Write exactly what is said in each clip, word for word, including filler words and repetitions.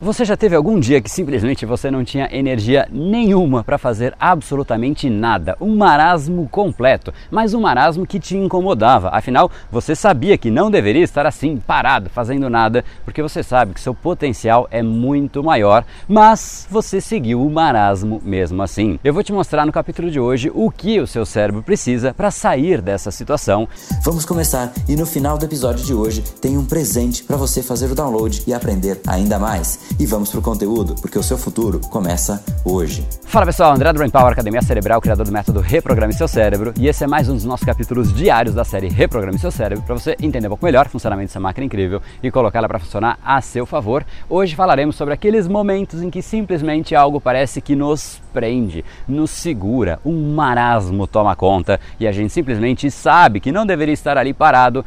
Você já teve algum dia que simplesmente você não tinha energia nenhuma para fazer absolutamente nada? Um marasmo completo, mas um marasmo que te incomodava. Afinal, você sabia que não deveria estar assim, parado, fazendo nada, porque você sabe que seu potencial é muito maior, mas você seguiu o marasmo mesmo assim. Eu vou te mostrar no capítulo de hoje o que o seu cérebro precisa para sair dessa situação. Vamos começar e no final do episódio de hoje tem um presente para você fazer o download e aprender ainda mais. E vamos pro conteúdo, porque o seu futuro começa hoje. Fala pessoal, André do Brain Power, Academia Cerebral, criador do método Reprograme Seu Cérebro, e esse é mais um dos nossos capítulos diários da série Reprograme Seu Cérebro, para você entender um pouco melhor o funcionamento dessa máquina incrível e colocá-la para funcionar a seu favor. Hoje falaremos sobre aqueles momentos em que simplesmente algo parece que nos prende, nos segura, um marasmo toma conta e a gente simplesmente sabe que não deveria estar ali parado,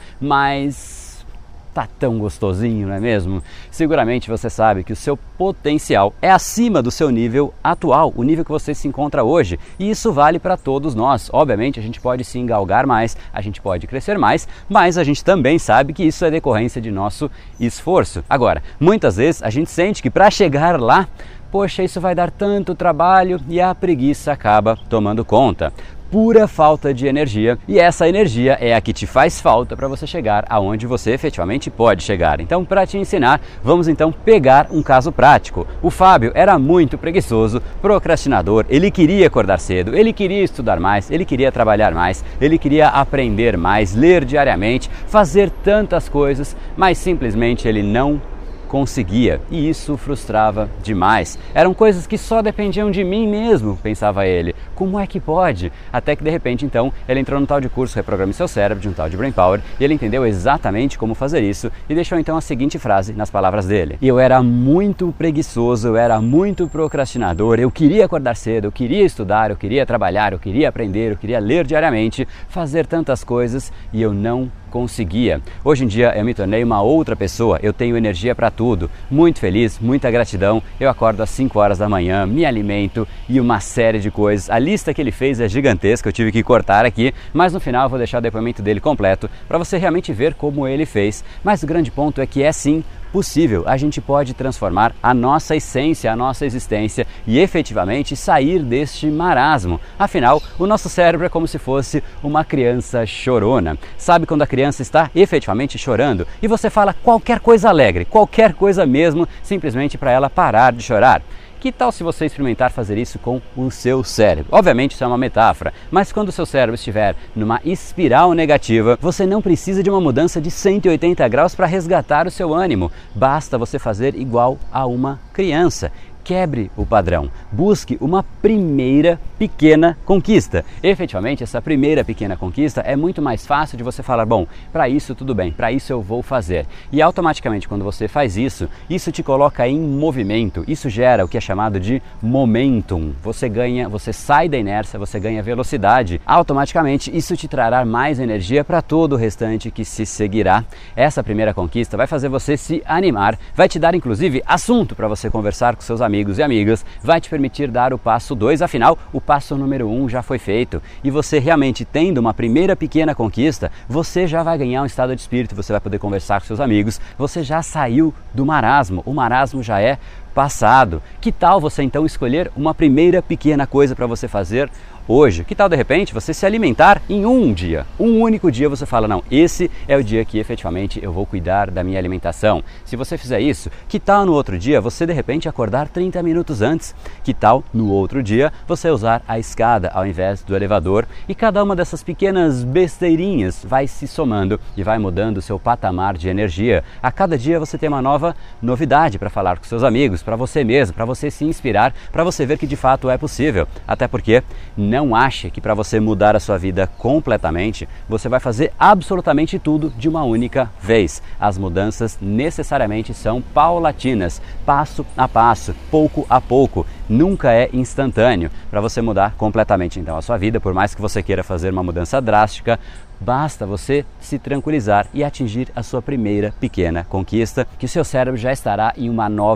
mas tá tão gostosinho, não é mesmo? Seguramente você sabe que o seu potencial é acima do seu nível atual, o nível que você se encontra hoje, e isso vale para todos nós. Obviamente a gente pode se engalgar mais, a gente pode crescer mais, mas a gente também sabe que isso é decorrência de nosso esforço. Agora, muitas vezes a gente sente que para chegar lá, poxa, isso vai dar tanto trabalho e a preguiça acaba tomando conta. Pura falta de energia, e essa energia é a que te faz falta para você chegar aonde você efetivamente pode chegar. Então, para te ensinar, vamos então pegar um caso prático. O Fábio era muito preguiçoso, procrastinador, ele queria acordar cedo, ele queria estudar mais, ele queria trabalhar mais, ele queria aprender mais, ler diariamente, fazer tantas coisas, mas simplesmente ele não conseguia, e isso frustrava demais. Eram coisas que só dependiam de mim mesmo, pensava ele. Como é que pode? Até que de repente então ele entrou no tal de curso Reprograme Seu Cérebro, de um tal de Brain Power, e ele entendeu exatamente como fazer isso e deixou então a seguinte frase nas palavras dele: eu era muito preguiçoso, eu era muito procrastinador, eu queria acordar cedo, eu queria estudar, eu queria trabalhar, eu queria aprender, eu queria ler diariamente, fazer tantas coisas e eu não conseguia. Hoje em dia eu me tornei uma outra pessoa, eu tenho energia para tudo, muito feliz, muita gratidão, eu acordo às cinco horas da manhã, me alimento e uma série de coisas. A lista que ele fez é gigantesca, eu tive que cortar aqui, mas no final eu vou deixar o depoimento dele completo para você realmente ver como ele fez. Mas o grande ponto é que é sim possível, a gente pode transformar a nossa essência, a nossa existência e efetivamente sair deste marasmo. Afinal, o nosso cérebro é como se fosse uma criança chorona. Sabe quando a criança está efetivamente chorando e você fala qualquer coisa alegre, qualquer coisa mesmo, simplesmente para ela parar de chorar? Que tal se você experimentar fazer isso com o seu cérebro? Obviamente isso é uma metáfora, mas quando o seu cérebro estiver numa espiral negativa, você não precisa de uma mudança de cento e oitenta graus para resgatar o seu ânimo. Basta você fazer igual a uma criança. Quebre o padrão, busque uma primeira pequena conquista. Efetivamente, essa primeira pequena conquista é muito mais fácil de você falar, bom, para isso tudo bem, para isso eu vou fazer. E automaticamente quando você faz isso, isso te coloca em movimento, isso gera o que é chamado de momentum. Você ganha, você sai da inércia, você ganha velocidade. Automaticamente isso te trará mais energia para todo o restante que se seguirá. Essa primeira conquista vai fazer você se animar, vai te dar inclusive assunto para você conversar com seus amigos. amigos e amigas, vai te permitir dar o passo dois, afinal, o passo número um já foi feito. E você realmente tendo uma primeira pequena conquista, você já vai ganhar um estado de espírito, você vai poder conversar com seus amigos, você já saiu do marasmo, o marasmo já é passado. Que tal você então escolher uma primeira pequena coisa para você fazer hoje? Que tal de repente você se alimentar em um dia? Um único dia você fala, não, esse é o dia que efetivamente eu vou cuidar da minha alimentação. Se você fizer isso, que tal no outro dia você de repente acordar trinta minutos antes? Que tal no outro dia você usar a escada ao invés do elevador? E cada uma dessas pequenas besteirinhas vai se somando e vai mudando o seu patamar de energia. A cada dia você tem uma nova novidade para falar com seus amigos, para você mesmo, para você se inspirar, para você ver que de fato é possível. Até porque não ache que para você mudar a sua vida completamente, você vai fazer absolutamente tudo de uma única vez. As mudanças necessariamente são paulatinas, passo a passo, pouco a pouco. Nunca é instantâneo. Para você mudar completamente então a sua vida, por mais que você queira fazer uma mudança drástica, basta você se tranquilizar e atingir a sua primeira pequena conquista, que o seu cérebro já estará em uma nova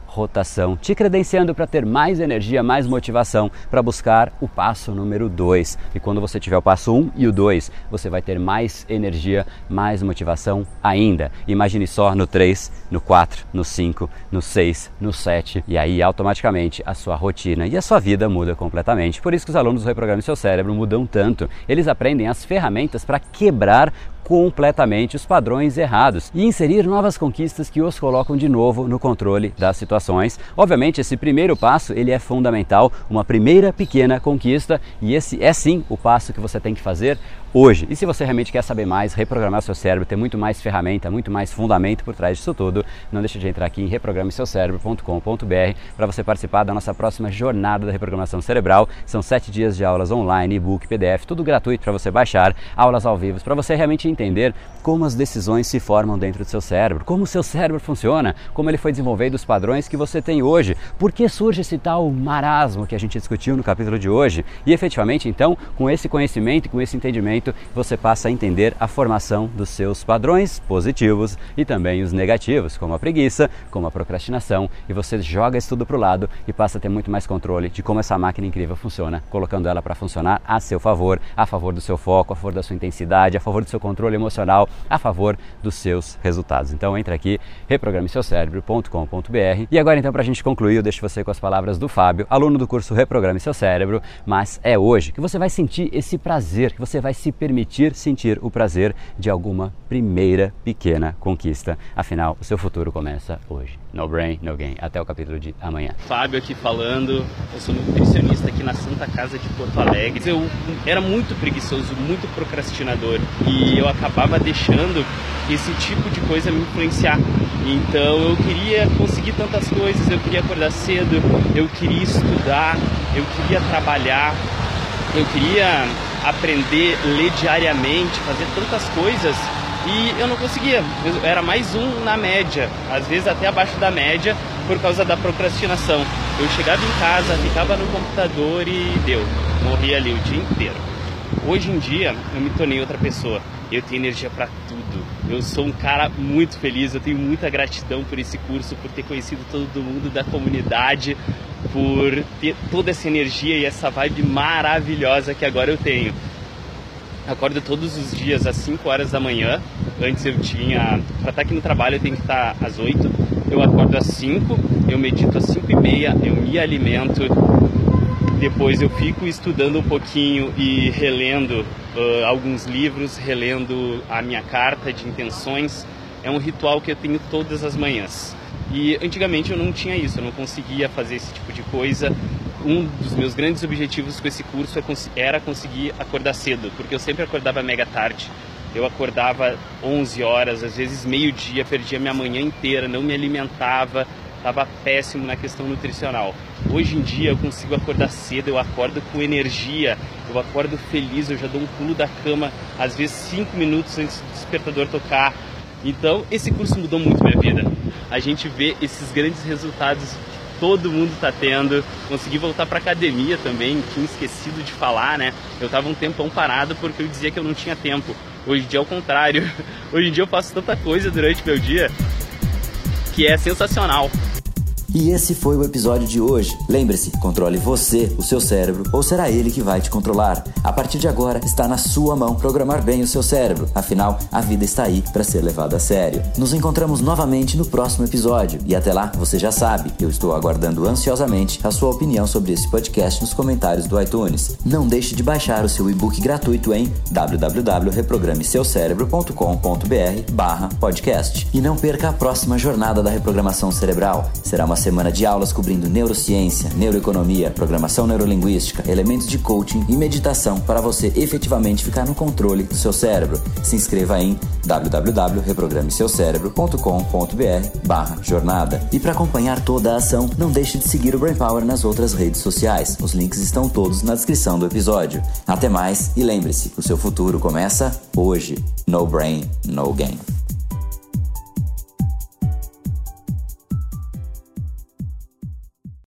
rotação, te credenciando para ter mais energia, mais motivação para buscar o passo número dois. E quando você tiver o passo um e o dois, você vai ter mais energia, mais motivação ainda. Imagine só no três, no quatro, no cinco, no seis, no sete, e aí automaticamente a sua rotina e a sua vida muda completamente. Por isso que os alunos do Reprograme Seu Cérebro mudam tanto. Eles aprendem as ferramentas para quebrar completamente os padrões errados e inserir novas conquistas que os colocam de novo no controle das situações. Obviamente, esse primeiro passo ele é fundamental, uma primeira pequena conquista, e esse é sim o passo que você tem que fazer hoje. E se você realmente quer saber mais, reprogramar seu cérebro, ter muito mais ferramenta, muito mais fundamento por trás disso tudo, não deixe de entrar aqui em reprograme seu cérebro ponto com ponto b r para você participar da nossa próxima jornada da reprogramação cerebral. São sete dias de aulas online, e-book, P D F, tudo gratuito para você baixar, aulas ao vivo, para você realmente entender como as decisões se formam dentro do seu cérebro, como o seu cérebro funciona, como ele foi desenvolvido, os padrões que você tem hoje, por que surge esse tal marasmo que a gente discutiu no capítulo de hoje. E efetivamente, então, com esse conhecimento e com esse entendimento, você passa a entender a formação dos seus padrões positivos e também os negativos, como a preguiça, como a procrastinação, e você joga isso tudo para o lado e passa a ter muito mais controle de como essa máquina incrível funciona, colocando ela para funcionar a seu favor, a favor do seu foco, a favor da sua intensidade, a favor do seu controle emocional, a favor dos seus resultados. Então entra aqui, reprograme seu cérebro ponto com ponto b r. E agora então, para a gente concluir, eu deixo você com as palavras do Fábio, aluno do curso Reprograme Seu Cérebro, mas é hoje que você vai sentir esse prazer, que você vai se permitir sentir o prazer de alguma primeira pequena conquista. Afinal, o seu futuro começa hoje. No brain, no gain. Até o capítulo de amanhã. Fábio aqui falando, eu sou nutricionista aqui na Santa Casa de Porto Alegre. Eu era muito preguiçoso, muito procrastinador, e eu acabava deixando esse tipo de coisa me influenciar. Então eu queria conseguir tantas coisas, eu queria acordar cedo, eu queria estudar, eu queria trabalhar, eu queria aprender, ler diariamente, fazer tantas coisas, e eu não conseguia. Eu era mais um na média, às vezes até abaixo da média, por causa da procrastinação. Eu chegava em casa, ficava no computador e deu, morria ali o dia inteiro. Hoje em dia eu me tornei outra pessoa, eu tenho energia para tudo, eu sou um cara muito feliz, eu tenho muita gratidão por esse curso, por ter conhecido todo mundo da comunidade, por ter toda essa energia e essa vibe maravilhosa que agora eu tenho. Acordo todos os dias às cinco horas da manhã. Antes eu tinha, para estar aqui no trabalho eu tenho que estar às oito, eu acordo às cinco, eu medito às cinco e meia, eu me alimento, depois eu fico estudando um pouquinho e relendo uh, alguns livros, relendo a minha carta de intenções. É um ritual que eu tenho todas as manhãs. E antigamente eu não tinha isso, eu não conseguia fazer esse tipo de coisa. Um dos meus grandes objetivos com esse curso era conseguir acordar cedo, porque eu sempre acordava mega tarde. Eu acordava onze horas, às vezes meio-dia, perdia minha manhã inteira, não me alimentava, estava péssimo na questão nutricional. Hoje em dia eu consigo acordar cedo, eu acordo com energia, eu acordo feliz, eu já dou um pulo da cama, às vezes cinco minutos antes do despertador tocar. Então esse curso mudou muito minha vida. A gente vê esses grandes resultados que todo mundo está tendo. Consegui voltar para academia também, tinha esquecido de falar, né? Eu estava um tempão parado porque eu dizia que eu não tinha tempo. Hoje em dia é o contrário. Hoje em dia eu faço tanta coisa durante meu dia que é sensacional. E esse foi o episódio de hoje. Lembre-se, controle você, o seu cérebro, ou será ele que vai te controlar? A partir de agora, está na sua mão programar bem o seu cérebro. Afinal, a vida está aí para ser levada a sério. Nos encontramos novamente no próximo episódio. E até lá, você já sabe, eu estou aguardando ansiosamente a sua opinião sobre esse podcast nos comentários do iTunes. Não deixe de baixar o seu e-book gratuito em w w w ponto reprograme seu cérebro ponto com ponto b r barra podcast. E não perca a próxima jornada da reprogramação cerebral. Será uma semana de aulas cobrindo neurociência, neuroeconomia, programação neurolinguística, elementos de coaching e meditação para você efetivamente ficar no controle do seu cérebro. Se inscreva em w w w ponto reprograme seu cérebro ponto com ponto b r barra jornada. E para acompanhar toda a ação, não deixe de seguir o Brain Power nas outras redes sociais. Os links estão todos na descrição do episódio. Até mais e lembre-se, o seu futuro começa hoje. No brain, no gain.